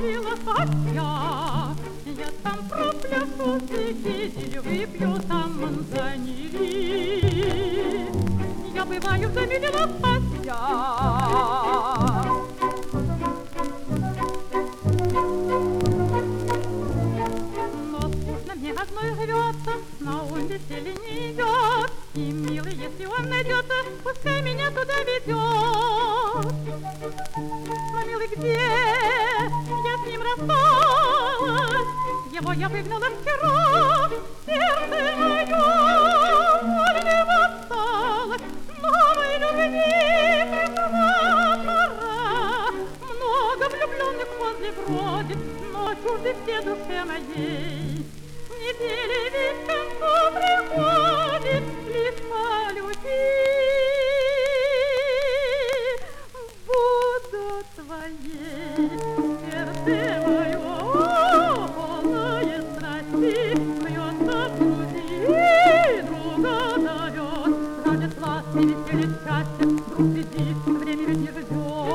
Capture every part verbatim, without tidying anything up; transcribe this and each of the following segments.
мила хотя, я там пропляшу стихи, выпью там манзанили. Я бываю замилила хотя. Но скучно мне одной живется, на ум веселье не идет. И милый, если он найдется, пускай меня туда ведет. Но, милый, где я с ним рассталась? Его я выгнала вчера, сердце мое вольно осталось. Новой любви пришла пора. Много влюбленных возле бродит, но чужды все душе моей. Недели ведь к концу приходит, лишь полюби. Буду твоей, сердце мое, полное страсти, бьется в груди, друга зовет. Ради сладкой веселья счастья, друг сидит, время ведь не ждет.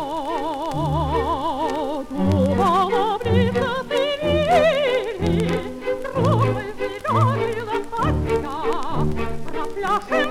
Думала, близко ты милей, друг мой, живет, мила хотя, пропляшем